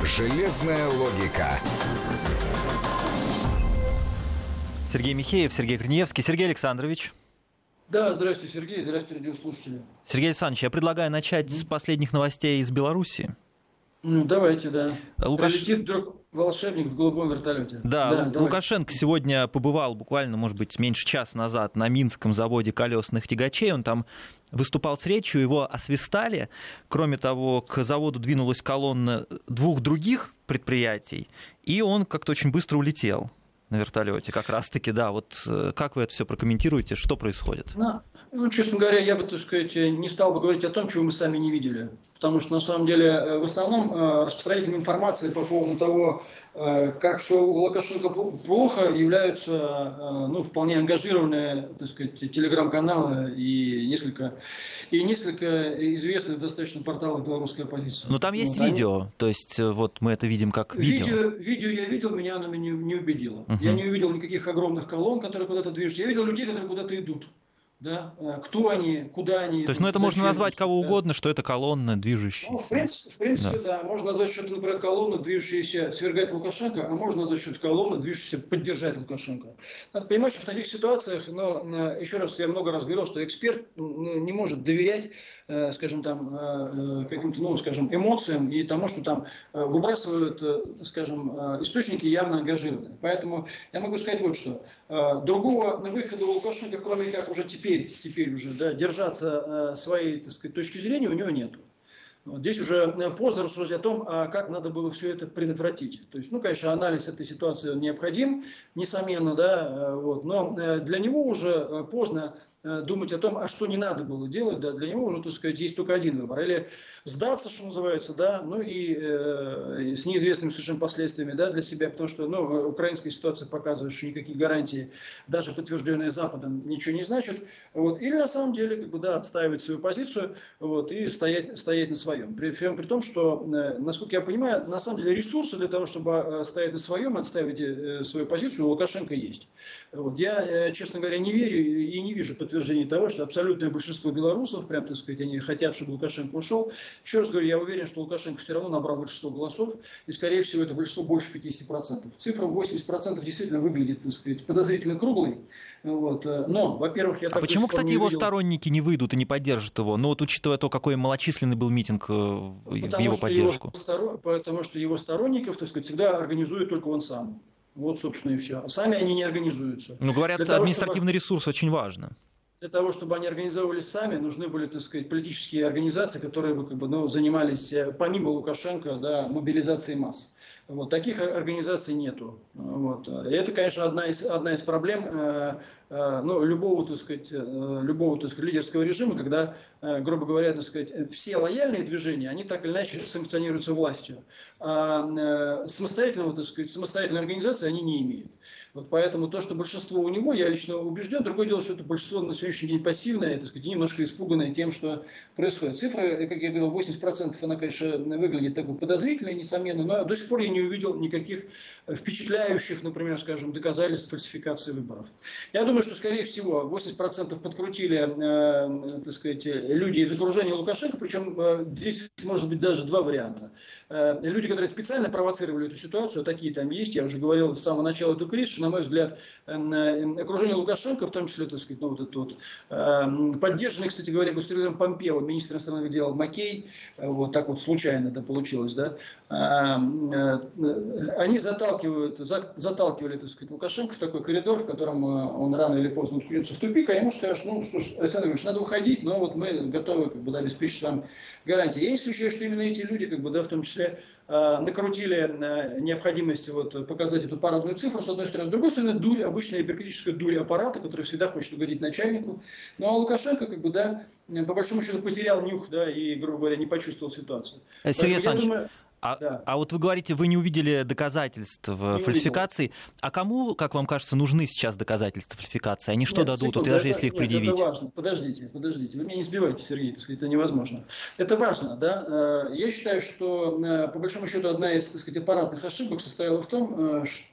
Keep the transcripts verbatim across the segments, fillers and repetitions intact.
Железная логика. Сергей Михеев, Сергей Корнеевский. Сергей Александрович. Да, здравствуйте, Сергей, здравствуйте, радиослушатели. Сергей Александрович, я предлагаю начать mm-hmm. с последних новостей из Беларуси. Ну, давайте, да. Лукаш... Прилетит вдруг волшебник в голубом вертолете. Да, да Лу- Лукашенко сегодня побывал буквально, может быть, меньше часа назад на Минском заводе колесных тягачей. Он там выступал с речью, его освистали. Кроме того, к заводу двинулась колонна двух других предприятий, и он как-то очень быстро улетел на вертолете, как раз-таки, да. Вот как вы это все прокомментируете, что происходит? Ну, ну, честно говоря, я бы, так сказать, не стал бы говорить о том, чего мы сами не видели. Потому что, на самом деле, в основном распространителем информации по поводу того, как все у Лукашенко плохо, являются, ну, вполне ангажированные, так сказать, телеграм-каналы и несколько, и несколько известных достаточно порталов белорусской оппозиции. Но там есть вот, видео, они... то есть вот мы это видим как видео. Видео, видео я видел, меня оно не, не убедило. Uh-huh. Я не увидел никаких огромных колонн, которые куда-то движутся. Я видел людей, которые куда-то идут. Да? Кто они, куда они. То есть, ну, это можно назвать кого да? угодно, что это колонна движущаяся. Ну, в принципе, в принципе да. да. Можно назвать, что это, например, колонна, движущаяся свергать Лукашенко, а можно назвать, что это колонна, движущаяся поддержать Лукашенко. Надо понимать, что в таких ситуациях, но еще раз, я много раз говорил, что эксперт не может доверять, скажем, там, каким-то, ну, скажем, эмоциям и тому, что там выбрасывают, скажем, источники явно ангажированные. Поэтому я могу сказать вот что. Другого выхода у Лукашенко, кроме как уже теперь Теперь, теперь уже да, держаться э, своей, так сказать, точки зрения у него нет. Вот здесь уже поздно рассуждать о том, а как надо было все это предотвратить. То есть, ну, конечно, анализ этой ситуации необходим, несомненно, да, вот, но для него уже поздно думать о том, а что не надо было делать, да, для него уже, так сказать, есть только один выбор. Или сдаться, что называется, да, ну и э, с неизвестными совершенно последствиями, да, для себя, потому что, ну, украинская ситуация показывает, что никакие гарантии, даже подтвержденные Западом, ничего не значат, вот, или на самом деле, как бы, да, отстаивать свою позицию, вот, и стоять, стоять на своем. При, при, при том, что, э, насколько я понимаю, на самом деле ресурсы для того, чтобы стоять на своем, отстаивать э, свою позицию, у Лукашенко есть. Вот. Я, э, честно говоря, не верю и не вижу подтверждения того, что абсолютное большинство белорусов, прям, так сказать, они хотят, чтобы Лукашенко ушел. Еще раз говорю, я уверен, что Лукашенко все равно набрал большинство голосов, и, скорее всего, это большинство больше пятьдесят процентов. Цифра восемьдесят процентов действительно выглядит, так сказать, подозрительно круглой. Вот. Но, во-первых, я... А почему, кстати, его видел... сторонники не выйдут и не поддержат его? Ну, вот учитывая то, какой малочисленный был митинг в потому его поддержку. Его стор... Потому что его сторонников, так сказать, всегда организует только он сам. Вот, собственно, и все. Сами они не организуются. Ну, говорят, того, административный чтобы... ресурс очень важен. Для того, чтобы они организовывались сами, нужны были, так сказать, политические организации, которые бы, как бы, ну, занимались, помимо Лукашенко, да, мобилизацией масс. Вот, таких организаций нету. Вот. И это, конечно, одна из, одна из проблем э, э, ну, любого, так сказать, э, любого, так сказать, лидерского режима, когда, э, грубо говоря, так сказать, все лояльные движения, они так или иначе санкционируются властью. А э, самостоятельного, так сказать, самостоятельной организации они не имеют. Вот поэтому то, что большинство у него, я лично убежден, другое дело, что это большинство на сегодняшний день пассивное, так сказать, немножко испуганное тем, что происходит. Цифра, как я говорил, восемьдесят процентов, она, конечно, выглядит такой подозрительной, несомненно, но до сих пор я не увидел никаких впечатляющих, например, скажем, доказательств фальсификации выборов. Я думаю, что, скорее всего, восемьдесят процентов подкрутили, э, так сказать, люди из окружения Лукашенко, причем э, здесь может быть даже два варианта. Э, люди, которые специально провоцировали эту ситуацию, такие там есть, я уже говорил с самого начала этого кризиса, что, на мой взгляд, э, окружение Лукашенко, в том числе, так сказать, ну, вот этот вот, э, поддержанный, кстати говоря, государем Помпео, министр иностранных дел Маккей, э, вот так вот случайно это получилось, да, э, они заталкивают, заталкивали, так сказать, Лукашенко в такой коридор, в котором он рано или поздно уткнется в тупик, а ему скажут, ну, слушай, Александр Ильич, надо уходить, но вот мы готовы, как бы, да, обеспечить вам гарантии. Я не исключаю, что именно эти люди, как бы, да, в том числе, э, накрутили э, необходимость вот, показать эту парадную цифру, с одной стороны. С другой стороны, дурь, обычная бюрократическая дурь аппарата, который всегда хочет угодить начальнику. Ну, а Лукашенко, как бы, да, по большому счету, потерял нюх, да, и, грубо говоря, не почувствовал ситуацию. Сергей Александрович, А, да. а вот вы говорите, вы не увидели доказательств не фальсификации. Увидел. А кому, как вам кажется, нужны сейчас доказательства фальсификации? Они что нет, дадут, секунду, вот, даже это, если их нет, предъявить? Это важно. Подождите, подождите. Вы меня не сбивайте, Сергей, так сказать, это невозможно. Это важно, да. Я считаю, что, по большому счету, одна из, так сказать, аппаратных ошибок состояла в том,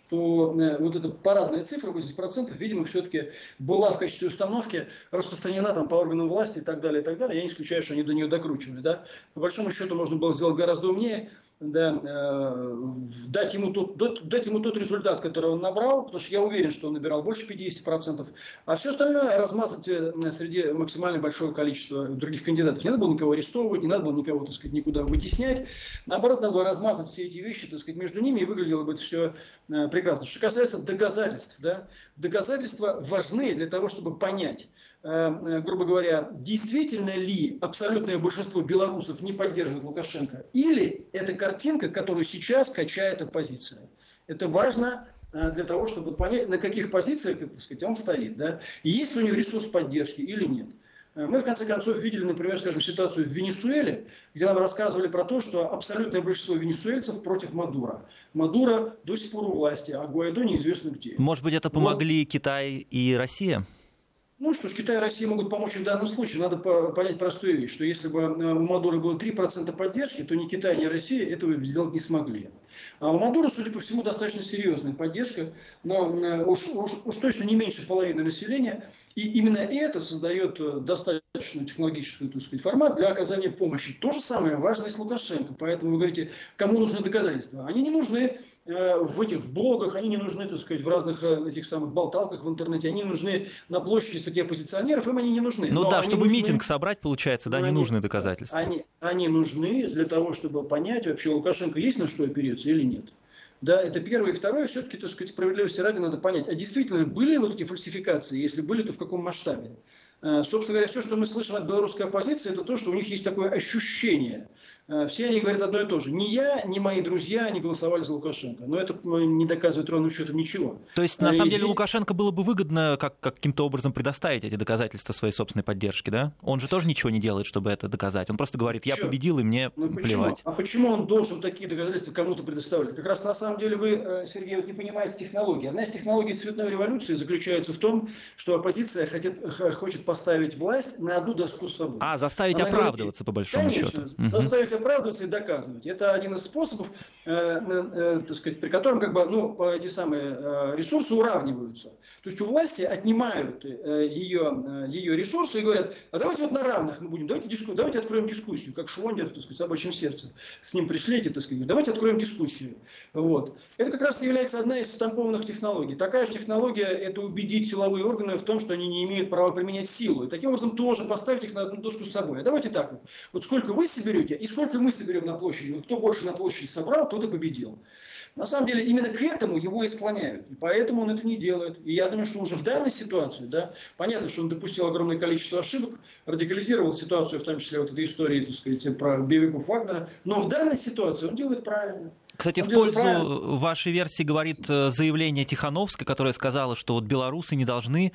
то вот эта парадная цифра восемьдесят процентов, видимо, все-таки была в качестве установки распространена там по органам власти и так далее, и так далее. Я не исключаю, что они до нее докручивали. Да? По большому счету можно было сделать гораздо умнее, да, э, дать, ему тот, дать ему тот результат, который он набрал, потому что я уверен, что он набирал больше пятьдесят процентов, а все остальное размазать среди максимально большого количества других кандидатов. Не надо было никого арестовывать, не надо было никого, так сказать, никуда вытеснять. Наоборот, надо было размазать все эти вещи, так сказать, между ними, и выглядело бы это все э, прекрасно. Что касается доказательств, да, доказательства важны для того, чтобы понять, э, грубо говоря, действительно ли абсолютное большинство белорусов не поддерживает Лукашенко, или это картинка, которую сейчас качает оппозиция. Это важно для того, чтобы понять, на каких позициях, так сказать, он стоит. Да? И есть ли у него ресурс поддержки или нет. Мы, в конце концов, видели, например, скажем, ситуацию в Венесуэле, где нам рассказывали про то, что абсолютное большинство венесуэльцев против Мадуро. Мадуро до сих пор у власти, а Гуайдо неизвестно где. Может быть, это помогли вот. Китай и Россия? Ну что ж, Китай и Россия могут помочь в данном случае. Надо понять простую вещь, что если бы у Мадуро было три процента поддержки, то ни Китай, ни Россия этого сделать не смогли. А у Мадуро, судя по всему, достаточно серьезная поддержка, но уж, уж, уж точно не меньше половины населения. И именно это создает достаточно технологический, так сказать, формат для оказания помощи. То же самое важно и с Лукашенко. Поэтому вы говорите, кому нужны доказательства? Они не нужны в этих в блогах, они не нужны, так сказать, в разных этих самых болталках в интернете, они нужны на площади среди оппозиционеров, им они не нужны. Ну но да, чтобы нужны, митинг собрать, получается, да, не они, нужны доказательства. Они, они нужны для того, чтобы понять, вообще у Лукашенко есть на что опереться или нет. Да, это первое. И второе, все-таки, так сказать, справедливости ради надо понять, а действительно были вот эти фальсификации, если были, то в каком масштабе. Собственно говоря, все, что мы слышим от белорусской оппозиции, это то, что у них есть такое ощущение. Все они говорят одно и то же. Ни я, ни мои друзья не голосовали за Лукашенко. Но это не доказывает ровным счетом ничего. То есть, на самом и деле, здесь... Лукашенко было бы выгодно как, каким-то образом предоставить эти доказательства своей собственной поддержки, да? Он же тоже ничего не делает, чтобы это доказать. Он просто говорит, я Чё? победил, и мне ну, плевать. А почему он должен такие доказательства кому-то предоставлять? Как раз на самом деле вы, Сергей, вот не понимаете технологии. Одна из технологий цветной революции заключается в том, что оппозиция хочет, хочет поставить власть на одну доску с собой. А, заставить Она оправдываться, говорит, по большому конечно, счету. Заставить угу. оправдываться и доказывать. Это один из способов, э, э, так сказать, при котором как бы, ну, эти самые э, ресурсы уравниваются. То есть у власти отнимают э, ее, ее ресурсы и говорят, а давайте вот на равных мы будем, давайте, диску, давайте откроем дискуссию, как Швондер, так сказать, собачьим сердцем. С ним пришлите, так сказать, давайте откроем дискуссию. Вот. Это как раз является одна из штампованных технологий. Такая же технология – это убедить силовые органы в том, что они не имеют права применять силу. И таким образом тоже поставить их на одну доску с собой. А давайте так вот. Вот сколько вы соберете и сколько мы соберем на площади. Вот кто больше на площади собрал, тот и победил. На самом деле именно к этому его и склоняют. И поэтому он это не делает. И я думаю, что уже в данной ситуации, да, понятно, что он допустил огромное количество ошибок, радикализировал ситуацию, в том числе вот этой истории, так сказать, про боевиков Вагнера. Но в данной ситуации он делает правильно. Кстати, он в пользу правильно. Вашей версии говорит заявление Тихановской, которая сказала, что вот белорусы не должны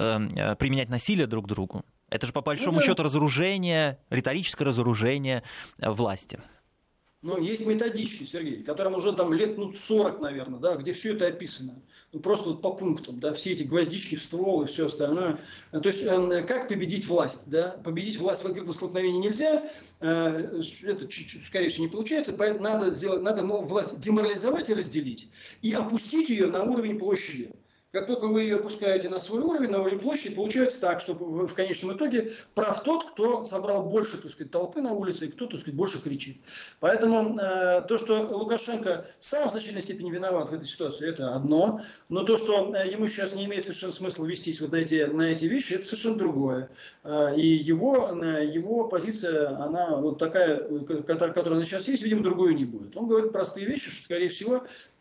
э, применять насилие друг к другу. Это же по большому ну, да. счету разоружение, риторическое разоружение власти. Ну, есть методички, Сергей, которым уже там лет ну, сорок, наверное, да, где все это описано. Ну, просто вот по пунктам, да, все эти гвоздички в ствол и все остальное. То есть, э, как победить власть, да? Победить власть в открытом столкновении нельзя, э, это чуть-чуть, скорее всего, не получается, поэтому надо, сделать, надо власть деморализовать и разделить, и опустить ее на уровень площади. Как только вы ее опускаете на свой уровень, на уровень площади, получается так, что в конечном итоге прав тот, кто собрал больше, так сказать, толпы на улице, и кто, так сказать, больше кричит. Поэтому э, то, что Лукашенко сам в значительной степени виноват в этой ситуации, это одно. Но то, что э, ему сейчас не имеет совершенно смысла вестись вот на эти, на эти вещи, это совершенно другое. Э, и его, э, его позиция, она вот такая, которая, которая сейчас есть, видимо, другой не будет. Он говорит простые вещи, что, скорее всего,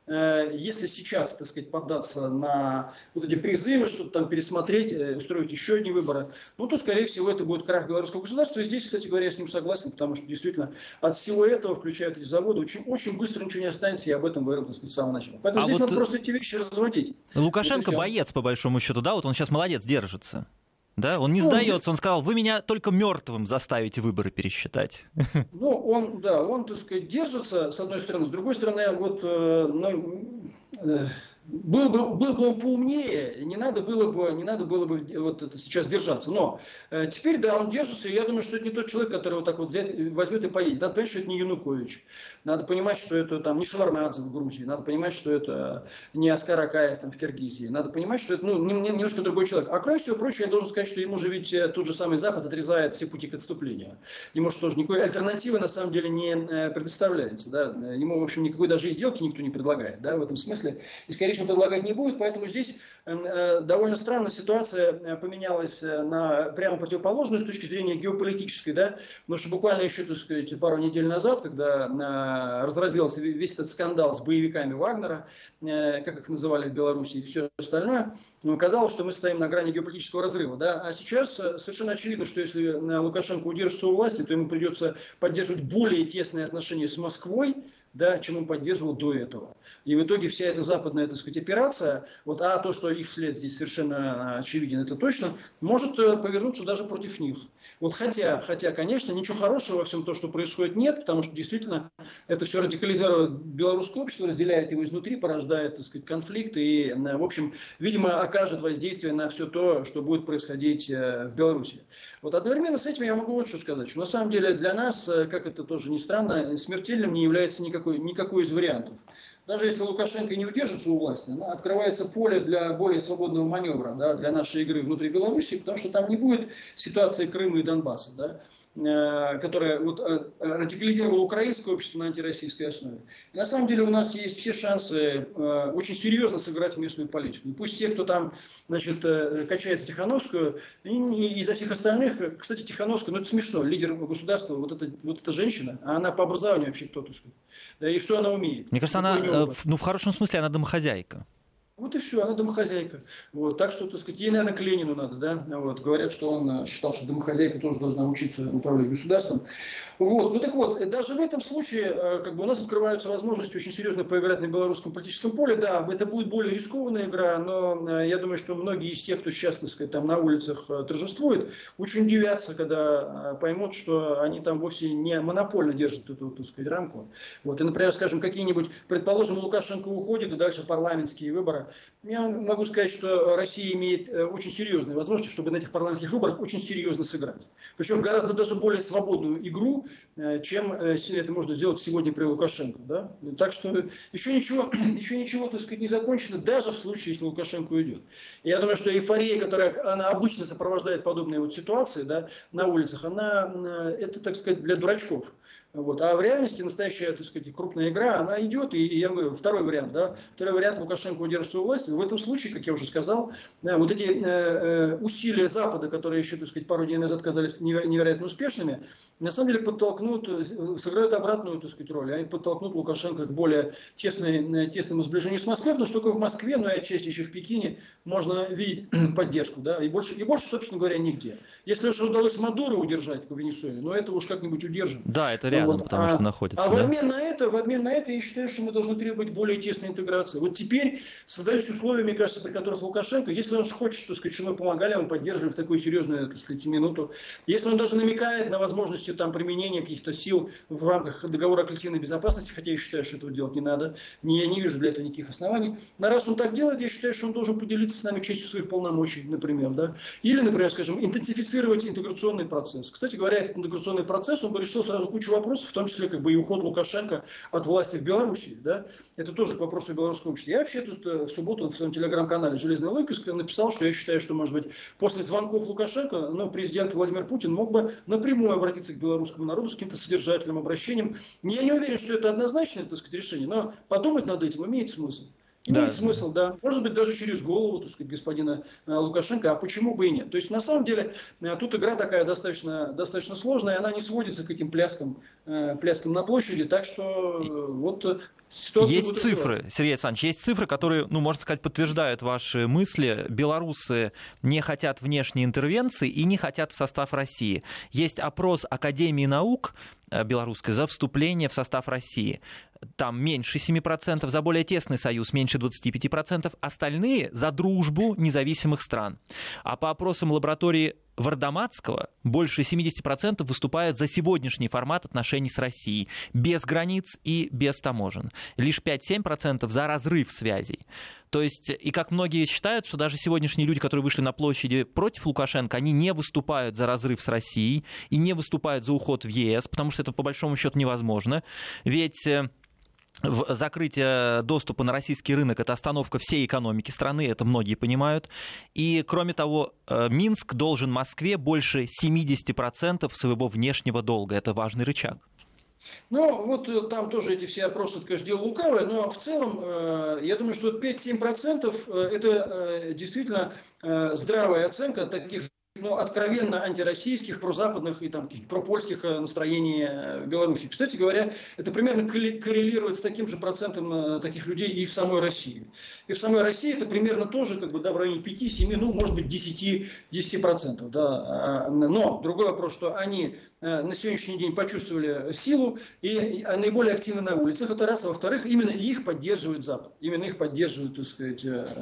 если сейчас, так сказать, поддаться на вот эти призывы, что-то там пересмотреть, устроить еще одни выборы, ну, то, скорее всего, это будет крах белорусского государства. И здесь, кстати говоря, я с ним согласен, потому что, действительно, от всего этого, включая эти заводы, очень, очень быстро ничего не останется, и об этом говорил, так сказать, с самого начала. Поэтому а здесь вот надо просто эти вещи разводить. Лукашенко вот боец, по большому счету, да? Вот он сейчас молодец, держится. Да, он не ну, сдается, он сказал, вы меня только мертвым заставите выборы пересчитать. Ну, он, да, он, так сказать, держится, с одной стороны, с другой стороны, вот, э, ну, э, Был бы, был бы он поумнее, не надо было бы, не надо было бы вот это сейчас держаться. Но э, теперь, да, он держится, и я думаю, что это не тот человек, который вот так вот взять, возьмет и поедет. Надо понимать, что это не Янукович. Надо понимать, что это там не Шеварднадзе в Грузии. Надо понимать, что это не Аскар Акаев там в Киргизии. Надо понимать, что это ну, не, не, немножко другой человек. А кроме всего прочего, я должен сказать, что ему же ведь тот же самый Запад отрезает все пути к отступлению. Ему же тоже никакой альтернативы на самом деле не предоставляется. Да? Ему, в общем, никакой даже и сделки никто не предлагает. Да, в этом смысле. И, скорее всего, предлагать не будет, поэтому здесь э, довольно странная ситуация поменялась на прямо противоположную с точки зрения геополитической, да, потому что буквально еще, так сказать, пару недель назад, когда э, разразился весь этот скандал с боевиками Вагнера, э, как их называли в Беларуси и все остальное, ну, казалось, что мы стоим на грани геополитического разрыва, да, а сейчас совершенно очевидно, что если Лукашенко удержится у власти, то ему придется поддерживать более тесные отношения с Москвой, да, чем он поддерживал до этого. И в итоге вся эта западная, так сказать, операция, вот, а то, что их след здесь совершенно очевиден, это точно, может повернуться даже против них. Вот хотя, хотя, конечно, ничего хорошего во всем том, что происходит, нет, потому что действительно это все радикализирует белорусское общество, разделяет его изнутри, порождает, так сказать, конфликт и, в общем, видимо, окажет воздействие на все то, что будет происходить в Беларуси. Вот одновременно с этим я могу вот что сказать, что на самом деле для нас, как это тоже ни странно, смертельным не является никакой никакой из вариантов. Даже если Лукашенко не удержится у власти, открывается поле для более свободного маневра, да, для нашей игры внутри Беларуси, потому что там не будет ситуации Крыма и Донбасса, да, которая вот, радикализировала украинское общество на антироссийской основе. И на самом деле у нас есть все шансы э, очень серьезно сыграть местную политику. И пусть те, кто там, значит, качает Тихановскую, и, и из-за всех остальных, кстати, Тихановская, ну это смешно, лидер государства, вот эта, вот эта женщина, а она по образованию вообще кто-то, да, и что она умеет? Мне кажется, она, э, ну в хорошем смысле, она домохозяйка. Вот и все, она домохозяйка. Вот, так что, так сказать, ей, наверное, к Ленину надо, да. Вот, говорят, что он считал, что домохозяйка тоже должна учиться управлять государством. Вот, ну так вот, даже в этом случае, как бы у нас открываются возможности очень серьезно поиграть на белорусском политическом поле. Да, это будет более рискованная игра, но я думаю, что многие из тех, кто сейчас, так сказать, там на улицах торжествует, очень удивятся, когда поймут, что они там вовсе не монопольно держат эту, так сказать, рамку. Вот, и, например, скажем, какие-нибудь, предположим, Лукашенко уходит, и дальше парламентские выборы. Я могу сказать, что Россия имеет очень серьезные возможности, чтобы на этих парламентских выборах очень серьезно сыграть. Причем гораздо даже более свободную игру, чем это можно сделать сегодня при Лукашенко. Да? Так что еще ничего, еще ничего, так сказать, не закончено, даже в случае, если Лукашенко уйдет. Я думаю, что эйфория, которая она обычно сопровождает подобные вот ситуации, да, на улицах, она, это, так сказать, для дурачков. Вот. А в реальности настоящая, так сказать, крупная игра, она идет, и, и я говорю, второй вариант, да, второй вариант, Лукашенко удержится у власти. В этом случае, как я уже сказал, да, вот эти э, э, усилия Запада, которые еще, так сказать, пару дней назад казались невероятно успешными, на самом деле подтолкнут, сыграют обратную, так сказать, роль. Они подтолкнут Лукашенко к более тесной, тесному сближению с Москвой, потому что только в Москве, ну и отчасти еще в Пекине, можно видеть поддержку, да, и больше, и больше, собственно говоря, нигде. Если уж удалось Мадуро удержать в Венесуэле, но это уж как-нибудь удержим. Да, это реально. Вот. Потому а, что находится. А да? в обмен на это, в обмен на это, я считаю, что мы должны требовать более тесной интеграции. Вот теперь создались условия, мне кажется, при которых Лукашенко, если он хочет, так сказать, что мы помогали, мы поддерживали в такую серьезную, так сказать, минуту, если он даже намекает на возможности там применения каких-то сил в рамках договора о коллективной безопасности, хотя я считаю, что этого делать не надо, не, я не вижу для этого никаких оснований. Но раз он так делает, я считаю, что он должен поделиться с нами частью своих полномочий, например, да, или, например, скажем, интенсифицировать интеграционный процесс. Кстати говоря, этот интеграционный процесс, он бы решил сразу кучу вопросов, в том числе как бы и уход Лукашенко от власти в Беларуси, да, это тоже к вопросу белорусского общества. Я вообще тут в субботу в своем телеграм-канале «Железная логика» написал, что я считаю, что, может быть, после звонков Лукашенко, ну, президент Владимир Путин мог бы напрямую обратиться к белорусскому народу с каким-то содержательным обращением. Я не уверен, что это однозначное, так сказать, решение, но подумать над этим имеет смысл. Имеет да. смысл, да. Может быть, даже через голову, так сказать, господина Лукашенко, а почему бы и нет. То есть, на самом деле, тут игра такая достаточно, достаточно сложная, она не сводится к этим пляскам, пляскам на площади, так что вот ситуация есть будет цифры, развиваться. Сергей Александрович, есть цифры, которые, ну, можно сказать, подтверждают ваши мысли. Белорусы не хотят внешней интервенции и не хотят в состав России. Есть опрос Академии наук белорусской за вступление в состав России. Там меньше семи процентов, за более тесный союз меньше двадцати пяти процентов, остальные за дружбу независимых стран. А по опросам лаборатории в Ардаматского больше семьдесят процентов выступают за сегодняшний формат отношений с Россией, без границ и без таможен. Лишь пять-семь процентов за разрыв связей. То есть, и как многие считают, что даже сегодняшние люди, которые вышли на площади против Лукашенко, они не выступают за разрыв с Россией и не выступают за уход в ЕС, потому что это по большому счету невозможно. Ведь закрытие доступа на российский рынок — это остановка всей экономики страны, это многие понимают. И, кроме того, Минск должен Москве больше семьдесят процентов своего внешнего долга. Это важный рычаг. Ну, вот там тоже эти все опросы, конечно, дело лукавое, но в целом, я думаю, что пять-семь процентов это действительно здравая оценка таких, ну, откровенно антироссийских, прозападных и там пропольских настроений в Беларуси. Кстати говоря, это примерно коррелирует с таким же процентом таких людей и в самой России. И в самой России это примерно тоже как бы, да, в районе пяти-семи, ну, может быть, десяти процентов. Да. Но другой вопрос, что они на сегодняшний день почувствовали силу и наиболее активны на улицах. Это раз. А во-вторых, именно их поддерживает Запад. Именно их поддерживают, так сказать,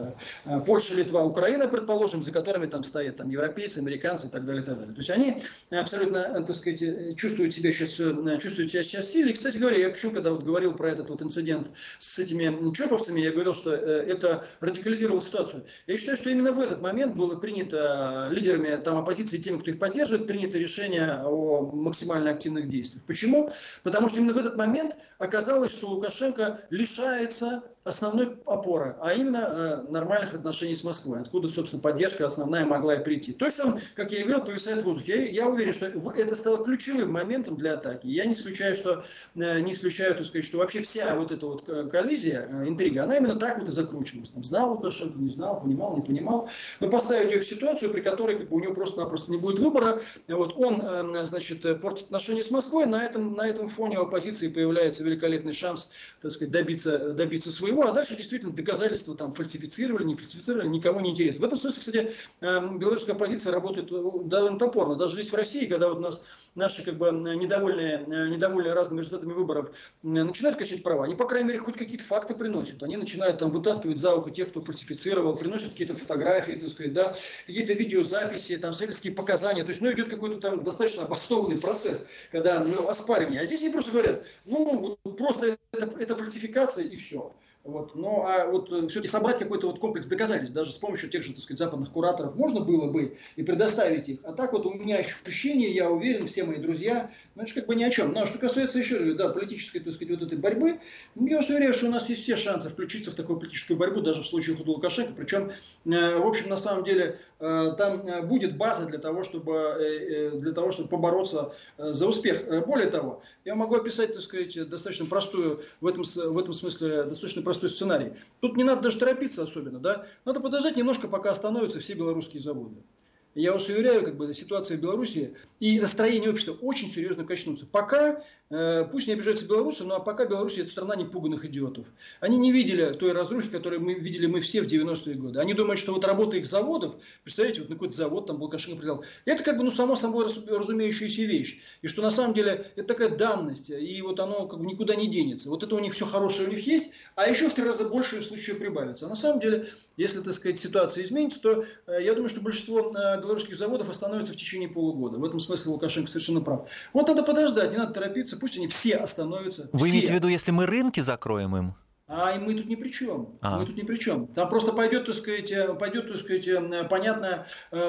Польша, Литва, Украина, предположим, за которыми там стоят там, европейцы, американцы и так далее, и так далее. То есть они абсолютно, так сказать, чувствуют себя сейчас, чувствуют себя сейчас в силе. И, кстати говоря, я почему, когда вот говорил про этот вот инцидент с этими чоповцами, я говорил, что это радикализировало ситуацию. Я считаю, что именно в этот момент было принято лидерами там, оппозиции, теми, кто их поддерживает, принято решение о максимально активных действий. Почему? Потому что именно в этот момент оказалось, что Лукашенко лишается основной опоры, а именно э, нормальных отношений с Москвой, откуда, собственно, поддержка основная могла и прийти. То есть он, как я и говорил, повисает в воздухе. Я, я уверен, что это стало ключевым моментом для атаки. Я не исключаю, что, э, не исключаю, так сказать, что вообще вся вот эта вот коллизия, э, интрига, она именно так вот и закручивалась. Там, знал Лукашенко, не знал, понимал, не понимал. Но поставить ее в ситуацию, при которой как бы, у него просто-напросто не будет выбора. Вот, он, э, значит, портит отношения с Москвой. На этом, на этом фоне у оппозиции появляется великолепный шанс, так сказать, добиться, добиться своего. А дальше действительно доказательства там фальсифицировали, не фальсифицировали, никому не интересно. В этом смысле, кстати, белорусская оппозиция работает довольно топорно. Даже здесь в России, когда вот нас наши как бы недовольные, недовольные разными результатами выборов начинают качать права, они, по крайней мере, хоть какие-то факты приносят. Они начинают там вытаскивать за ухо тех, кто фальсифицировал, приносят какие-то фотографии, так сказать, да, какие-то видеозаписи, там, свидетельские показания. То есть, ну, идет какой-то там достаточно обоснованный процесс, когда, ну, оспаривание. А здесь они просто говорят, ну, просто это, это фальсификация и все. Вот. Ну, а вот все-таки собрать какой-то вот комплекс доказательств, даже с помощью тех же, так сказать, западных кураторов, можно было бы и предоставить их. А так вот у меня ощущение, я уверен, все мои друзья, ну, это же как бы ни о чем. Ну, а что касается еще, да, политической, так сказать, вот этой борьбы, ну, я уверен, что у нас есть все шансы включиться в такую политическую борьбу, даже в случае ухода Лукашенко. Причем, э, в общем, на самом деле, э, там будет база для того, чтобы, э, для того, чтобы побороться э, за успех. Более того, я могу описать, так сказать, достаточно простую, в этом, в этом смысле, достаточно простую простой сценарий. Тут не надо даже торопиться особенно, да? Надо подождать немножко, пока остановятся все белорусские заводы. Я вас уверяю, как бы ситуация в Беларуси и настроение общества очень серьезно качнутся. Пока, э, пусть не обижаются белорусы, но пока Беларусь это страна непуганных идиотов. Они не видели той разрухи, которую мы видели мы все в девяностые годы. Они думают, что вот работа их заводов, представляете, вот на какой-то завод там Лукашенко придал, это как бы ну само собой разумеющаяся вещь. И что на самом деле это такая данность, и вот оно как бы никуда не денется. Вот это у них все хорошее у них есть, а еще в три раза больше в случае прибавится. А на самом деле, если, так сказать, ситуация изменится, то э, я думаю, что большинство э, белорусских заводов остановятся в течение полугода. В этом смысле Лукашенко совершенно прав. Вот надо подождать, не надо торопиться, пусть они все остановятся. Вы все. имеете в виду, если мы рынки закроем им? А мы тут ни при чем. А. Мы тут ни при чем. Там просто пойдет, так сказать, пойдет, так сказать, понятно,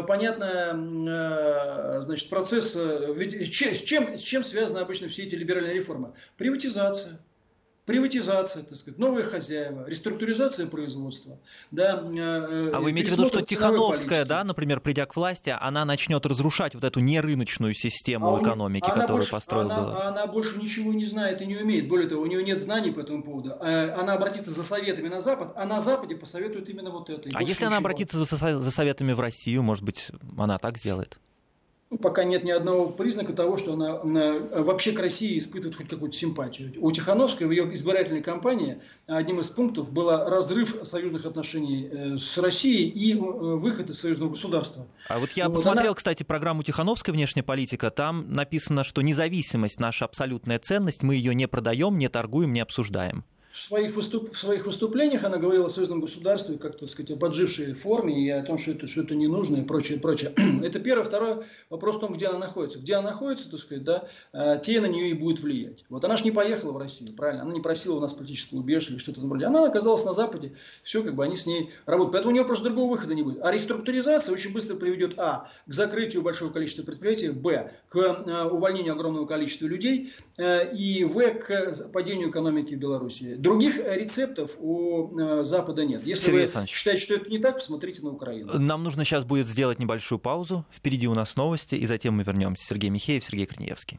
понятно, значит, процесс. Ведь с чем, с чем связаны обычно все эти либеральные реформы? Приватизация. Приватизация, так сказать, новые хозяева, реструктуризация производства. Да, э, а вы имеете в виду, что Тихановская, да, например, придя к власти, она начнет разрушать вот эту нерыночную систему а экономики, она которую больше, построила? Она, она больше ничего не знает и не умеет. Более того, у нее нет знаний по этому поводу. Она обратится за советами на Запад, а на Западе посоветуют именно вот это. А если ничего. Она обратится за, за советами в Россию, может быть, она так сделает? Пока нет ни одного признака того, что она, она вообще к России испытывает хоть какую-то симпатию. У Тихановской в ее избирательной кампании одним из пунктов был разрыв союзных отношений с Россией и выход из союзного государства. А вот я вот посмотрел, она... кстати, программу Тихановской «Внешняя политика». Там написано, что независимость – наша абсолютная ценность, мы ее не продаем, не торгуем, не обсуждаем. В своих, выступ... в своих выступлениях она говорила о союзном государстве, как, так сказать, о поджившей форме и о том, что это, что это не нужно и прочее, прочее. Это первое. Второе, вопрос в том, где она находится. Где она находится, так сказать, да, те на нее и будут влиять. Вот она же не поехала в Россию, правильно? Она не просила у нас политического убежища или что-то вроде. Она оказалась на Западе, все, как бы они с ней работают. Поэтому у нее просто другого выхода не будет. А реструктуризация очень быстро приведет, а, к закрытию большого количества предприятий, б, к увольнению огромного количества людей, и в, к падению экономики в Беларуси. Других рецептов у э, Запада нет. Если Сергей вы считаете, что это не так, посмотрите на Украину. Нам нужно сейчас будет сделать небольшую паузу. Впереди у нас новости, и затем мы вернемся. Сергей Михеев, Сергей Корнеевский.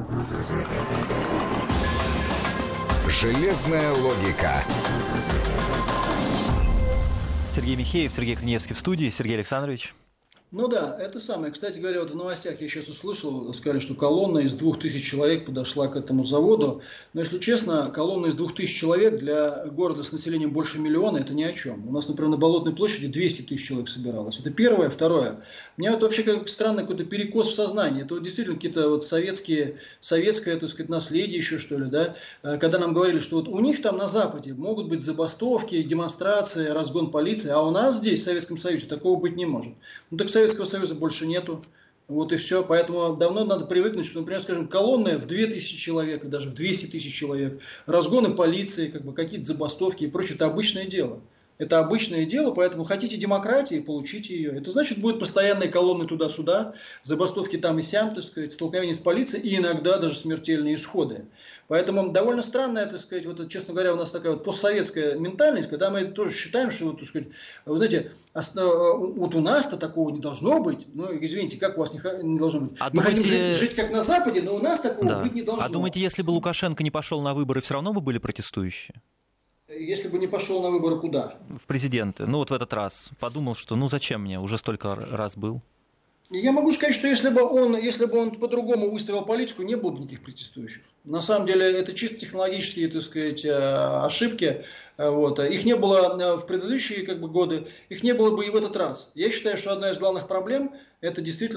Железная логика. Сергей Михеев, Сергей Корнеевский в студии. Сергей Александрович. Ну да, это самое. Кстати говоря, вот в новостях я сейчас услышал, сказали, что колонна из двух тысяч человек подошла к этому заводу. Но, если честно, колонна из двух тысяч человек для города с населением больше миллиона – это ни о чем. У нас, например, на Болотной площади двести тысяч человек собиралось. Это первое. Второе. У меня вот вообще как странный какой-то перекос в сознании. Это вот действительно какие-то вот советские, советское, так сказать, наследие еще, что ли, да? Когда нам говорили, что вот у них там на Западе могут быть забастовки, демонстрации, разгон полиции, а у нас здесь, в Советском Союзе, такого быть не может. Ну так Советского Союза больше нету. Вот и все. Поэтому давно надо привыкнуть, что, например, скажем, колонны в две тысячи человек, даже в двести тысяч человек, разгоны полиции, как бы какие-то забастовки и прочее, это обычное дело. Это обычное дело, поэтому хотите демократии, получите ее. Это значит, будут постоянные колонны туда-сюда, забастовки там и сям, так сказать, столкновения с полицией и иногда даже смертельные исходы. Поэтому довольно странная, так сказать, вот, честно говоря, у нас такая вот постсоветская ментальность, когда мы тоже считаем, что, вот, так сказать, вы знаете, вот у нас-то такого не должно быть. Ну, извините, как у вас не должно быть? А мы думаете... хотим жить, жить как на Западе, но у нас такого да. быть не должно. А думаете, если бы Лукашенко не пошел на выборы, все равно бы были протестующие? Если бы не пошел на выборы, куда? В президенты. Ну вот в этот раз. Подумал, что ну зачем мне, уже столько раз был. Я могу сказать, что если бы он, если бы он по-другому выставил политику, не было бы никаких протестующих. На самом деле это чисто технологические, так сказать, ошибки. Вот. Их не было в предыдущие как бы, годы, их не было бы и в этот раз. Я считаю, что одна из главных проблем – это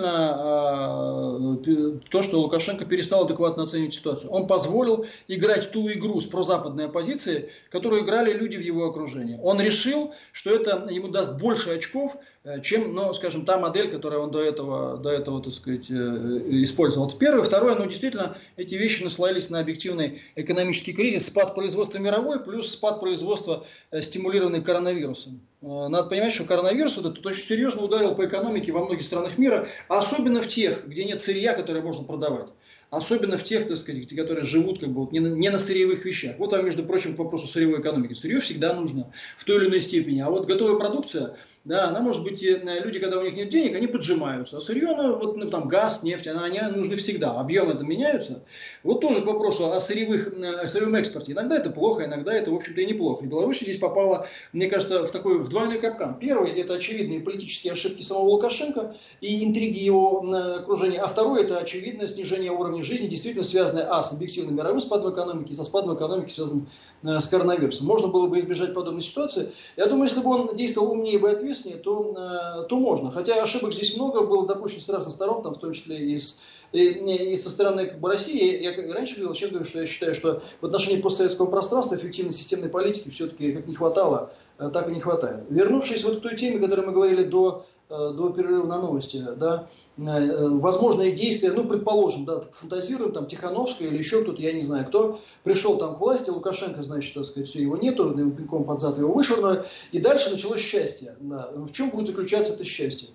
действительно то, что Лукашенко перестал адекватно оценивать ситуацию. Он позволил играть ту игру с прозападной оппозицией, которую играли люди в его окружении. Он решил, что это ему даст больше очков, чем, ну, скажем, та модель, которую он до этого, до этого, так сказать, использовал. Это первое. Второе, ну, действительно, эти вещи наслоились на объективный экономический кризис, спад производства мировой, плюс спад производства, стимулированный коронавирусом. Надо понимать, что коронавирус вот этот очень серьезно ударил по экономике во многих странах мира, особенно в тех, где нет сырья, которое можно продавать. Особенно в тех, так сказать, которые живут как бы, вот, не, на, не на сырьевых вещах. Вот вам, между прочим, к вопросу сырьевой экономики. Сырье всегда нужно в той или иной степени. А вот готовая продукция, да, она может быть, люди, когда у них нет денег, они поджимаются. А сырье, оно, вот, ну, там, газ, нефть, она, они нужны всегда. Объемы это меняются. Вот тоже к вопросу о, сырьевых, о сырьевом экспорте. Иногда это плохо, иногда это, в общем-то, и неплохо. И Беларусь здесь попала, мне кажется, в такой в двойной капкан. Первый – это очевидные политические ошибки самого Лукашенко и интриги его окружения. А второй – это очевидное снижение уровня жизни, действительно связанное а, с объективным мировым спадом экономики, и со спадом экономики, связанным э, с коронавирусом. Можно было бы избежать подобной ситуации. Я думаю, если бы он действовал умнее и ответственнее, то, э, то можно. Хотя ошибок здесь много, было допущено с разных сторон, там, в том числе и, с, и, и со стороны как бы, России. Я, я раньше говорил, сейчас говорю, что я считаю, что в отношении постсоветского пространства эффективной системной политики все-таки как не хватало, э, так и не хватает. Вернувшись вот к той теме, о которой мы говорили до до перерыва на новости, да, возможные действия, ну, предположим, да, фантазируем, там, Тихановская или еще кто-то, я не знаю кто, пришел там к власти, Лукашенко, значит, так сказать, все, его нету, пинком под зад его вышвырнули, и дальше началось счастье, да. В чем будет заключаться это счастье?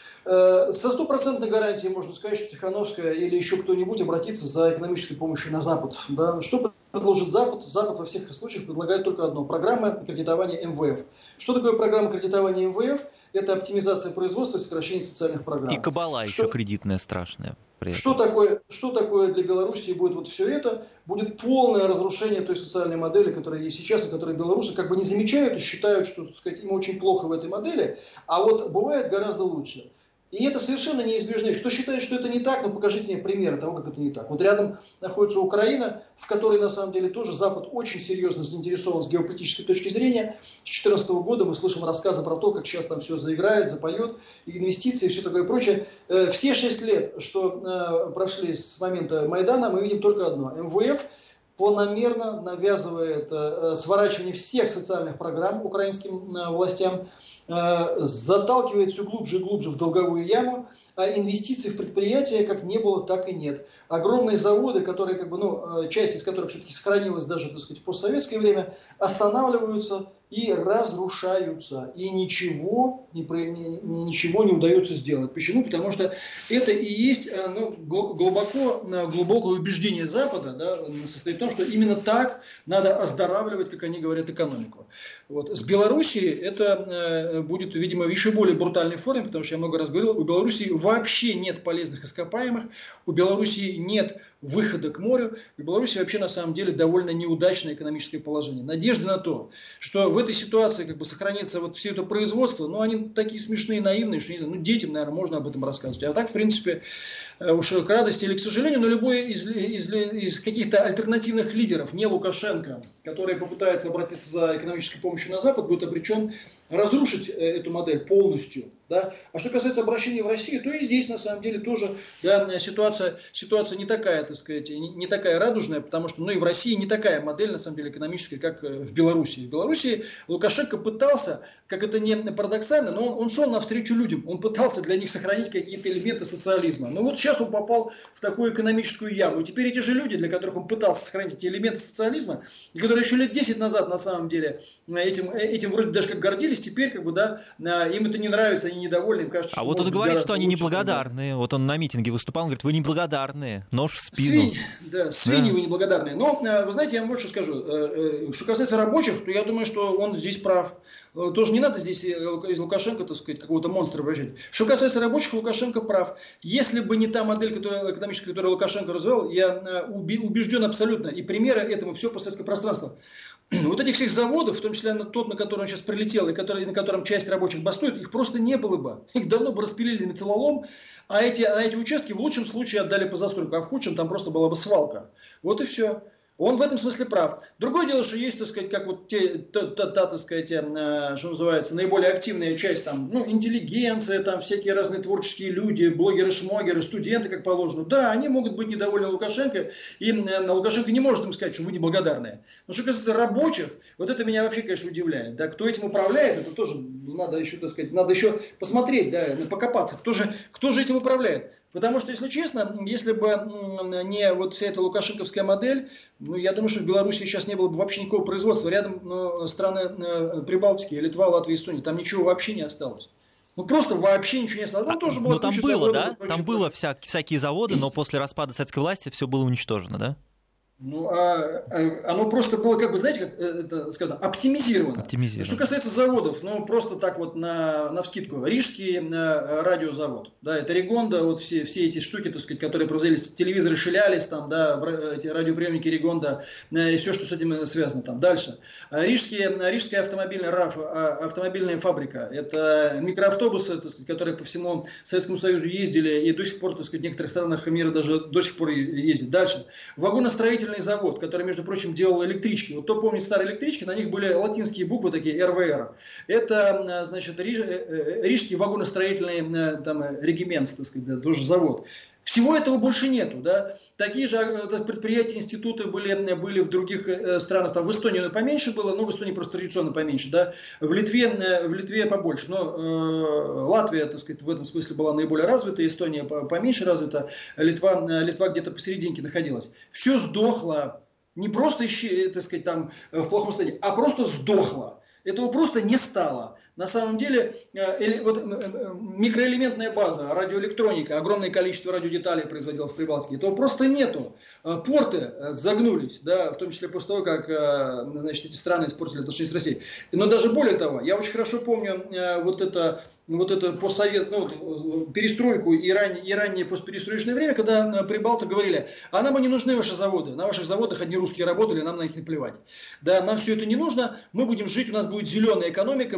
Со стопроцентной гарантией можно сказать, что Тихановская или еще кто-нибудь обратится за экономической помощью на Запад. Да? Что предложит Запад? Запад во всех случаях предлагает только одно – программа кредитования эм вэ эф. Что такое программа кредитования эм вэ эф? Это оптимизация производства и сокращение социальных программ. И кабала что, еще кредитная страшная. Что такое, что такое для Беларуси будет вот все это? Будет полное разрушение той социальной модели, которая есть сейчас, и которую белорусы как бы не замечают и считают, что, так сказать, им очень плохо в этой модели, а вот бывает гораздо лучше. И это совершенно неизбежно. Кто считает, что это не так, ну покажите мне примеры того, как это не так. Вот рядом находится Украина, в которой на самом деле тоже Запад очень серьезно заинтересован с геополитической точки зрения. С две тысячи четырнадцатого года мы слышим рассказы про то, как сейчас там все заиграет, запоет, и инвестиции, и все такое прочее. Все шесть лет, что прошли с момента Майдана, мы видим только одно. эм вэ эф планомерно навязывает э, сворачивание всех социальных программ украинским э, властям, э, заталкивает все глубже и глубже в долговую яму, а инвестиций в предприятия как не было, так и нет. Огромные заводы, которые, как бы, ну, часть из которых все-таки сохранилась даже, так сказать, в постсоветское время, останавливаются и разрушаются. И ничего не, ничего не удается сделать. Почему? Потому что это и есть, ну, глубоко, глубокое убеждение Запада, да, состоит в том, что именно так надо оздоравливать, как они говорят, экономику. Вот. С Белоруссией это будет, видимо, в еще более брутальной форме, потому что я много раз говорил, у Белоруссии вообще нет полезных ископаемых, у Белоруссии нет выхода к морю, у Белоруссии вообще на самом деле довольно неудачное экономическое положение. Надежда на то, что в этой ситуации как бы сохранится вот все это производство, ну они такие смешные, наивные, что ну, детям, наверное, можно об этом рассказывать. А так, в принципе, уж к радости или к сожалению, но любой из, из, из каких-то альтернативных лидеров, не Лукашенко, который попытается обратиться за экономической помощью на Запад, будет обречен разрушить эту модель полностью. Да? А что касается обращения в Россию, то и здесь на самом деле тоже, да, ситуация, ситуация не такая, так сказать, не, не такая радужная, потому что, ну, и в России не такая модель на самом деле экономическая, как в Белоруссии. В Белоруссии Лукашенко пытался, как это не парадоксально, но он, он шел навстречу людям, он пытался для них сохранить какие-то элементы социализма. Но вот сейчас он попал в такую экономическую яму. И теперь эти же люди, для которых он пытался сохранить эти элементы социализма, и которые еще лет десять назад на самом деле этим, этим вроде даже как гордились, теперь как бы, да, им это не нравится, они недовольны, им кажется, а что вот он говорит, что они неблагодарные. Вот он на митинге выступал, он говорит, вы неблагодарные, нож в спину. Свиньи, да, свиньи да. Вы неблагодарные. Но, вы знаете, я вам вот что скажу. Что касается рабочих, то я думаю, что он здесь прав. Тоже не надо здесь из Лукашенко, так сказать, какого-то монстра обращать. Что касается рабочих, Лукашенко прав. Если бы не та модель которая, экономическая, которую Лукашенко развивал, я убежден абсолютно, и примеры этому все постсоветское пространство. Вот этих всех заводов, в том числе тот, на который он сейчас прилетел, и который, на котором часть рабочих бастует, их просто не было бы. Их давно бы распилили на металлолом, а эти, а эти участки в лучшем случае отдали по застройку, а в худшем там просто была бы свалка. Вот и все. Он в этом смысле прав. Другое дело, что есть, так сказать, как вот те, та, та, та, так сказать, э, что называется, наиболее активная часть, там, ну, интеллигенция, там, всякие разные творческие люди, блогеры, шмогеры, студенты, как положено. Да, они могут быть недовольны Лукашенко, и э, Лукашенко не может им сказать, что вы неблагодарные. Но что касается рабочих, вот это меня вообще, конечно, удивляет. Да, кто этим управляет, это тоже надо еще, так сказать, надо еще посмотреть, да, покопаться, кто же, кто же этим управляет. Потому что, если честно, если бы не вот вся эта лукашенковская модель, ну, я думаю, что в Беларуси сейчас не было бы вообще никакого производства. Рядом ну, страны Прибалтики, Литва, Латвия, Эстония, там ничего вообще не осталось. Ну, просто вообще ничего не осталось. Там, а, тоже было, там было, заводов, да? Прочее, там было вся, всякие заводы, но после распада советской власти все было уничтожено, да? Ну, а, а, оно просто было, как бы, знаете, как это сказано, оптимизировано. оптимизировано. Что касается заводов, ну, просто так вот на, навскидку. Рижский э, радиозавод, да, это Ригонда, вот все, все эти штуки, так сказать, которые производились, телевизоры шилялись, там, да, эти радиоприемники Ригонда, э, и все, что с этим связано там. Дальше. Рижские, Рижская автомобильная РАФ, автомобильная фабрика, это микроавтобусы, так сказать, которые по всему Советскому Союзу ездили, и до сих пор, так сказать, в некоторых странах мира даже до сих пор ездят. Дальше. Вагоностроительный завод, который, между прочим, делал электрички. Вот кто помнит старые электрички, на них были латинские буквы такие, эр вэ эр. Это, значит, Рижский вагоностроительный там, регимент, так сказать, тоже завод. Всего этого больше нету, да. Такие же предприятия, институты были, были в других странах, там в Эстонии поменьше было, но в Эстонии просто традиционно поменьше, да. В Литве, в Литве побольше, но э, Латвия, так сказать, в этом смысле была наиболее развита, Эстония поменьше развита, Литва, Литва где-то посерединке находилась. Все сдохло, не просто, так сказать, там в плохом состоянии, а просто сдохло. Этого просто не стало. На самом деле, э, вот, э, микроэлементная база, радиоэлектроника, огромное количество радиодеталей производилось в Прибалтике. Этого просто нету. Порты загнулись, да, в том числе после того, как э, значит, эти страны испортили отношения с Россией. Но даже более того, я очень хорошо помню э, вот это, вот это постсовет, ну, перестройку и, ран, и раннее постперестроечное время, когда прибалты говорили, а нам и не нужны ваши заводы. На ваших заводах одни русские работали, нам на них не плевать. Да, нам все это не нужно, мы будем жить, у нас будет зеленая экономика, мы будем жить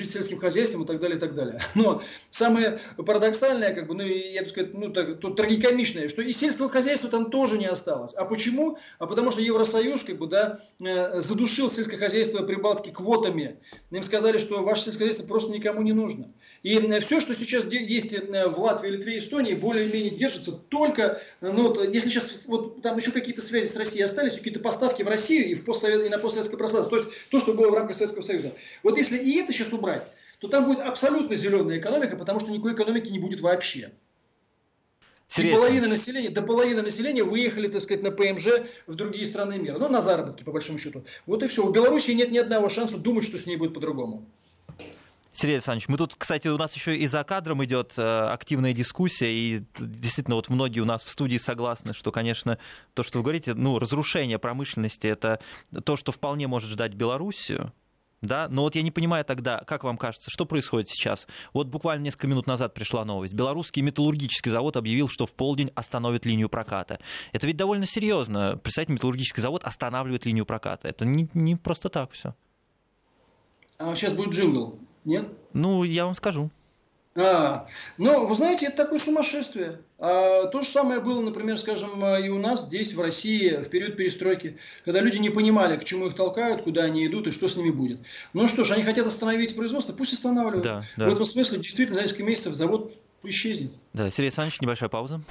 руководить сельским хозяйством и так далее, и так далее. Но самое парадоксальное, как бы, ну, я бы сказать, ну, так, тут трагикомичное, что и сельского хозяйства там тоже не осталось. А почему? А потому что Евросоюз, как бы, да, задушил сельское хозяйство Прибалтики квотами. Им сказали, что ваше сельское хозяйство просто никому не нужно. И все, что сейчас есть в Латвии, Литве, Эстонии, более-менее держится только, ну, вот, если сейчас вот, там еще какие-то связи с Россией остались, какие-то поставки в Россию и, в постсовет, и на постсоветское пространство, то есть то, что было в рамках Советского Союза. Вот если и это сейчас убрать, то там будет абсолютно зеленая экономика, потому что никакой экономики не будет вообще. И половина населения, до половины населения выехали, так сказать, на ПМЖ в другие страны мира. Ну, на заработки, по большому счету. Вот и все. У Беларуси нет ни одного шанса думать, что с ней будет по-другому. Сергей Александрович, мы тут, кстати, у нас еще и за кадром идет активная дискуссия, и действительно вот многие у нас в студии согласны, что, конечно, то, что вы говорите, ну, разрушение промышленности, это то, что вполне может ждать Белоруссию. Да, но вот я не понимаю тогда, как вам кажется, что происходит сейчас? Вот буквально несколько минут назад пришла новость. Белорусский металлургический завод объявил, что в полдень остановит линию проката. Это ведь довольно серьезно. Представьте, металлургический завод останавливает линию проката. Это не, не просто так все. А сейчас будет джингл, нет? Ну, я вам скажу. А, ну, вы знаете, это такое сумасшествие. А, то же самое было, например, скажем, и у нас здесь, в России, в период перестройки, когда люди не понимали, к чему их толкают, куда они идут и что с ними будет. Ну что ж, они хотят остановить производство, пусть останавливают. Да, да. В этом смысле, действительно, за несколько месяцев завод исчезнет. Да, Сергей Александрович, небольшая пауза.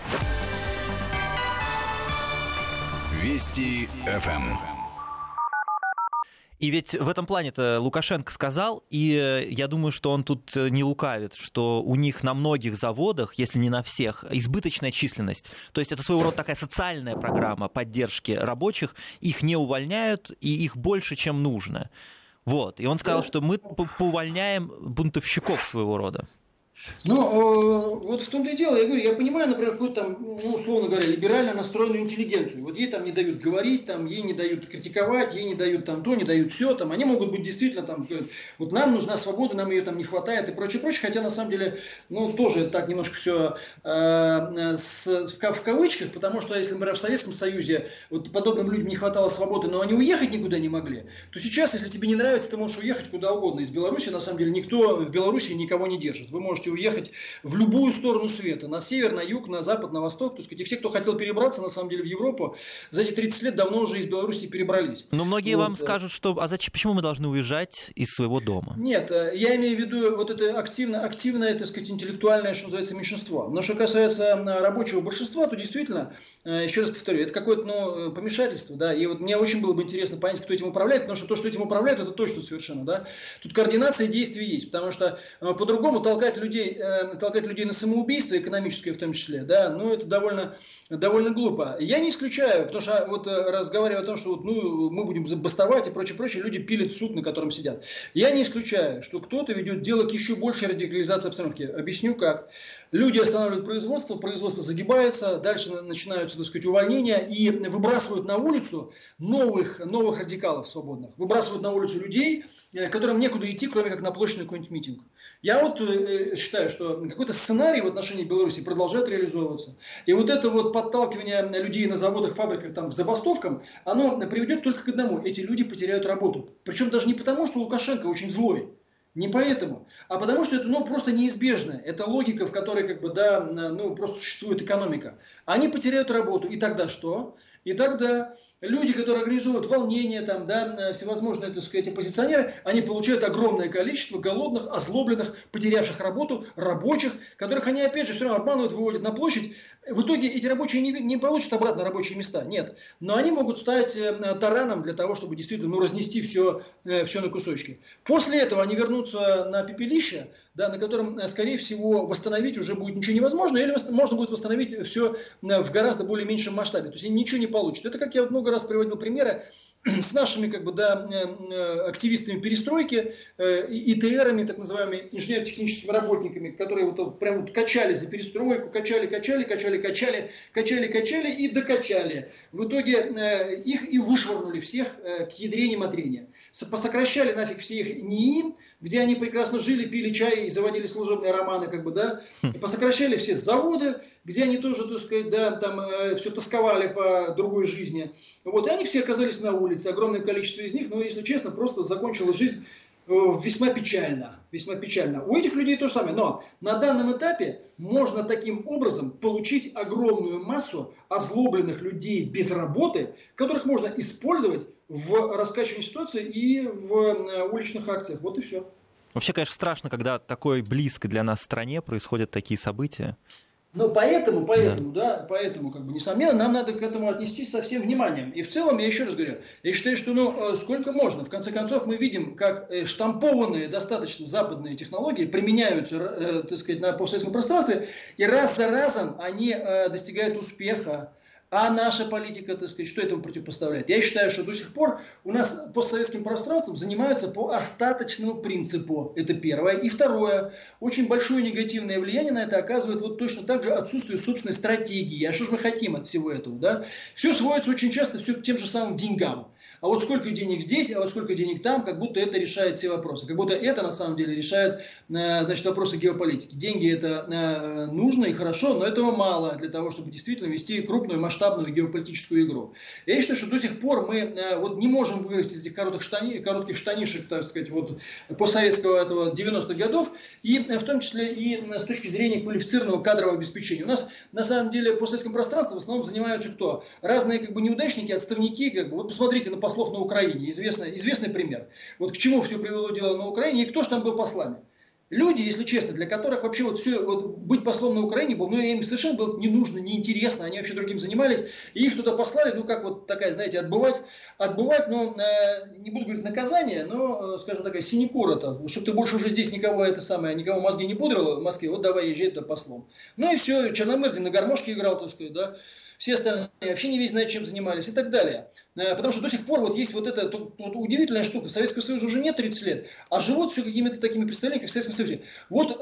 Вести эф эм. И ведь в этом плане-то Лукашенко сказал, и я думаю, что он тут не лукавит, что у них на многих заводах, если не на всех, избыточная численность. То есть это своего рода такая социальная программа поддержки рабочих. Их не увольняют, и их больше, чем нужно. Вот. И он сказал, что мы поувольняем бунтовщиков своего рода. Ну, э, вот в том-то и дело, я говорю, я понимаю, например, какую-то там, ну, условно говоря, либерально настроенную интеллигенцию. Вот ей там не дают говорить, там, ей не дают критиковать, ей не дают там то, не дают все, там, они могут быть действительно там, вот нам нужна свобода, нам ее там не хватает и прочее, прочее, хотя на самом деле, ну, тоже так немножко все э, с, в, в кавычках, потому что, если, например, в Советском Союзе вот подобным людям не хватало свободы, но они уехать никуда не могли, то сейчас, если тебе не нравится, ты можешь уехать куда угодно. Из Беларуси, на самом деле, никто в Беларуси никого не держит. Вы можете уехать в любую сторону света, на север, на юг, на запад, на восток. То есть, и все, кто хотел перебраться, на самом деле, в Европу, за эти тридцать лет давно уже из Беларуси перебрались. Но многие вот. Вам скажут, что а зачем, почему мы должны уезжать из своего дома? Нет, я имею в виду вот это активно, активное, так сказать, интеллектуальное, что называется, меньшинство. Но что касается рабочего большинства, то действительно, еще раз повторю, это какое-то ну, помешательство, да, и вот мне очень было бы интересно понять, кто этим управляет, потому что то, что этим управляет, это точно совершенно, да. Тут координация действий есть, потому что по-другому толкать людей толкать людей на самоубийство, экономическое в том числе, да, ну, это довольно, довольно глупо. Я не исключаю, потому что вот разговаривая о том, что вот, ну, мы будем бастовать и прочее, прочее, люди пилят суд, на котором сидят. Я не исключаю, что кто-то ведет дело к еще большей радикализации обстановки. Объясню как. Люди останавливают производство, производство загибается, дальше начинаются, так сказать, увольнения и выбрасывают на улицу новых, новых радикалов свободных. Выбрасывают на улицу людей, которым некуда идти, кроме как на площадь на какой-нибудь митинг. Я вот э, считаю, что какой-то сценарий в отношении Беларуси продолжает реализовываться. И вот это вот подталкивание людей на заводах, фабриках там, к забастовкам, оно приведет только к одному. Эти люди потеряют работу. Причем даже не потому, что Лукашенко очень злой. Не поэтому, а потому что это ну, просто неизбежно. Это логика, в которой как бы, да, ну, просто существует экономика. Они потеряют работу. И тогда что? И тогда люди, которые организуют волнения, там, да, всевозможные, так сказать, оппозиционеры, они получают огромное количество голодных, озлобленных, потерявших работу, рабочих, которых они, опять же, все равно обманывают, выводят на площадь. В итоге эти рабочие не, не получат обратно рабочие места, нет. Но они могут стать тараном для того, чтобы действительно ну, разнести все, все на кусочки. После этого они вернутся на пепелище, да, на котором, скорее всего, восстановить уже будет ничего невозможно, или можно будет восстановить все в гораздо более меньшем масштабе. То есть они ничего не получат. Это, как я вот много раз приводил примеры, с нашими как бы, да, активистами перестройки, ИТРами, так называемыми инженерно-техническими работниками, которые вот прям вот качали за перестройку, качали, качали, качали, качали, качали, качали и докачали. В итоге их и вышвырнули всех к ядрене-матрене. Посокращали нафиг все их НИИ, где они прекрасно жили, пили чай и заводили служебные романы, как бы, да, и посокращали все заводы, где они тоже, так сказать, да, там э, все тосковали по другой жизни. Вот, и они все оказались на улице, огромное количество из них, но, если честно, просто закончила жизнь весьма печально. Весьма печально. У этих людей то же самое. Но на данном этапе можно таким образом получить огромную массу озлобленных людей без работы, которых можно использовать в раскачивании ситуации и в уличных акциях. Вот и все. Вообще, конечно, страшно, когда такой близкой для нас стране происходят такие события. Но поэтому, поэтому, да, да поэтому, как бы, несомненно, нам надо к этому отнестись со всем вниманием. И в целом, я еще раз говорю, я считаю, что, ну, сколько можно. В конце концов, мы видим, как штампованные достаточно западные технологии применяются, э, так сказать, на постсоветском пространстве, и раз за разом они э, достигают успеха. А наша политика, так сказать, что этому противопоставляет? Я считаю, что до сих пор у нас постсоветским пространством занимаются по остаточному принципу. Это первое. И второе. Очень большое негативное влияние на это оказывает вот точно так же отсутствие собственной стратегии. А что же мы хотим от всего этого? Да? Все сводится очень часто все к тем же самым деньгам. А вот сколько денег здесь, а вот сколько денег там, как будто это решает все вопросы. Как будто это на самом деле решает, значит, вопросы геополитики. Деньги это нужно и хорошо, но этого мало для того, чтобы действительно вести крупную масштабную геополитическую игру. Я считаю, что до сих пор мы вот не можем вырасти из этих коротких, штани, коротких штанишек, так сказать, вот, постсоветского этого девяностых годов, и в том числе и с точки зрения квалифицированного кадрового обеспечения. У нас на самом деле в постсоветском пространстве в основном занимаются кто? Разные как бы неудачники, отставники. Как бы. Вот посмотрите на послов на Украине. Известный, известный пример. Вот к чему все привело дело на Украине и кто же там был послами. Люди, если честно, для которых вообще вот все, вот, быть послом на Украине был, ну, им совершенно было не нужно, неинтересно, они вообще другим занимались, и их туда послали, ну, как вот такая, знаете, отбывать, отбывать, ну, э, не буду говорить наказание, но, э, скажем, такая синекура-то, чтобы ты больше уже здесь никого, это самое, никого мозги не пудрила в Москве, вот давай езжай туда послом. Ну, и все, Черномырдин на гармошке играл, так сказать, да. Все остальные вообще не весь знают, чем занимались и так далее. Потому что до сих пор вот есть вот эта вот удивительная штука. Советского Союза уже нет тридцать лет, а живут все какими-то такими представлениями, как в Советском Союзе. Вот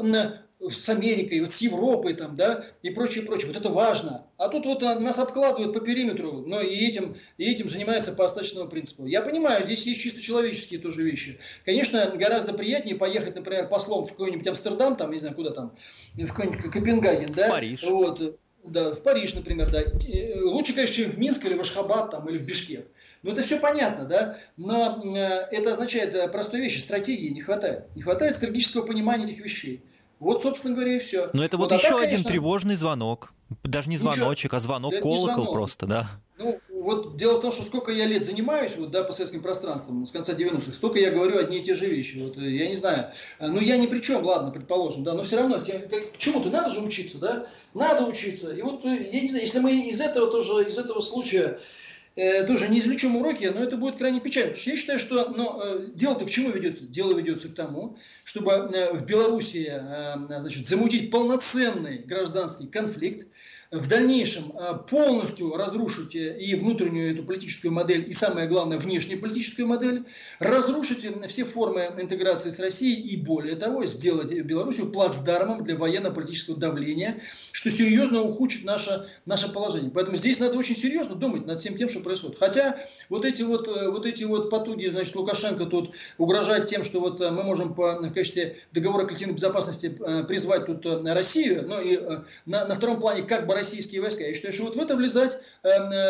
с Америкой, вот с Европой там, да, и прочее, прочее. Вот это важно. А тут вот нас обкладывают по периметру, но и этим, и этим занимаются по остаточному принципу. Я понимаю, здесь есть чисто человеческие тоже вещи. Конечно, гораздо приятнее поехать, например, послом в какой-нибудь Амстердам, там, не знаю, куда там, в какой-нибудь Копенгаген, да. В Париж. Вот. Да, в Париж, например, да. Лучше, конечно, чем в Минск или в Ашхабад там, или в Бишкек. Ну, это все понятно, да. Но э, это означает простой вещи. Стратегии не хватает. Не хватает стратегического понимания этих вещей. Вот, собственно говоря, и все. Но это вот, вот еще а так, один конечно... тревожный звонок. Даже не звоночек, Ничего. а звонок, это колокол звонок. Просто, да. Ну, вот дело в том, что сколько я лет занимаюсь вот, да, постсоветским пространством, с конца девяностых, столько я говорю одни и те же вещи. Вот, я не знаю. Ну, я ни при чем, ладно, предположим, да, но все равно, к чему-то надо же учиться, да? Надо учиться. И вот, я не знаю, если мы из этого тоже, из этого случая э, тоже не извлечем уроки, но это будет крайне печально. Потому что я считаю, что ну, э, дело-то к чему ведется? Дело ведется к тому, чтобы э, в Белоруссии э, значит, замутить полноценный гражданский конфликт, в дальнейшем полностью разрушить и внутреннюю эту политическую модель, и самое главное, внешнюю политическую модель, разрушить все формы интеграции с Россией и, более того, сделать Белоруссию плацдармом для военно-политического давления, что серьезно ухудшит наше, наше положение. Поэтому здесь надо очень серьезно думать над всем тем, что происходит. Хотя вот эти вот, вот, эти вот потуги, значит, Лукашенко тут угрожает тем, что вот мы можем по, в качестве договора коллективной безопасности призвать тут Россию, но и на, на втором плане как бы российские войска. Я считаю, что вот в это влезать э,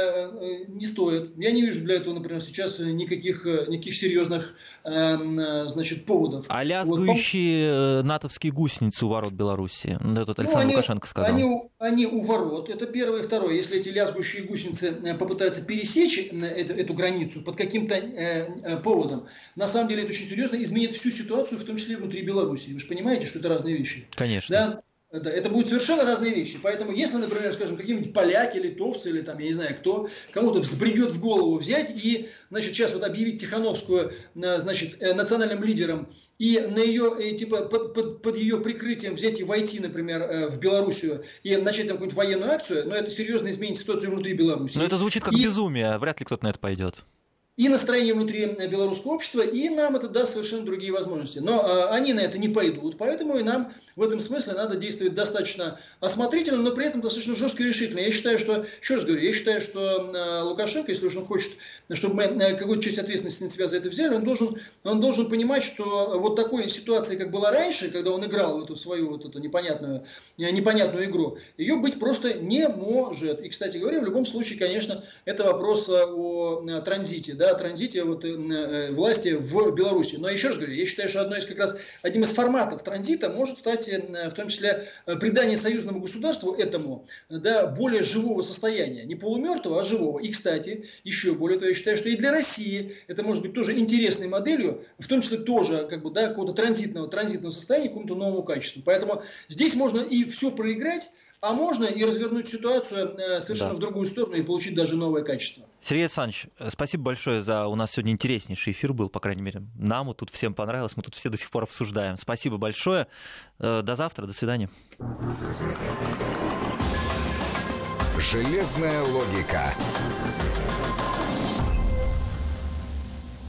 э, не стоит. Я не вижу для этого, например, сейчас никаких, никаких серьезных э, значит, поводов. А лязгающие вот, натовские гусеницы у ворот Белоруссии? Это Александр ну, они, Лукашенко сказал. Они, они у ворот. Это первое. И второе. Если эти лязгающие гусеницы попытаются пересечь эту, эту границу под каким-то э, поводом, на самом деле это очень серьезно изменит всю ситуацию, в том числе и внутри Белоруссии. Вы же понимаете, что это разные вещи. Конечно. Да? Да, это будут совершенно разные вещи. Поэтому, если, например, скажем, какие-нибудь поляки, литовцы или там, я не знаю кто, кому-то взбредет в голову взять и, значит, сейчас вот объявить Тихановскую, значит, национальным лидером и на ее, типа, под, под, под ее прикрытием взять и войти, например, в Белоруссию и начать там какую-нибудь военную акцию, но это серьезно изменит ситуацию внутри Беларуси. Но это звучит как и... безумие, вряд ли кто-то на это пойдет. И настроение внутри белорусского общества, и нам это даст совершенно другие возможности. Но э, они на это не пойдут, поэтому и нам в этом смысле надо действовать достаточно осмотрительно, но при этом достаточно жестко и решительно. Я считаю, что, еще раз говорю, я считаю, что э, Лукашенко, если уж он хочет, чтобы мы э, какую-то часть ответственности на себя за это взяли, он должен, он должен понимать, что вот такой ситуации, как была раньше, когда он играл в эту свою вот эту непонятную, непонятную игру, ее быть просто не может. И, кстати говоря, в любом случае, конечно, это вопрос о, о транзите, да. да, о транзите вот, власти в Беларуси. Но еще раз говорю, я считаю, что одно из, как раз, одним из форматов транзита может стать в том числе придание союзному государству этому, да, более живого состояния. Не полумертвого, а живого. И, кстати, еще более того, я считаю, что и для России это может быть тоже интересной моделью, в том числе тоже как бы, да, какого-то транзитного, транзитного состояния, какому-то новому качеству. Поэтому здесь можно и все проиграть, а можно и развернуть ситуацию совершенно да. в другую сторону и получить даже новое качество. Сергей Александрович, спасибо большое за... У нас сегодня интереснейший эфир был, по крайней мере. Нам вот тут всем понравилось, мы тут все до сих пор обсуждаем. Спасибо большое. До завтра, до свидания. Железная логика.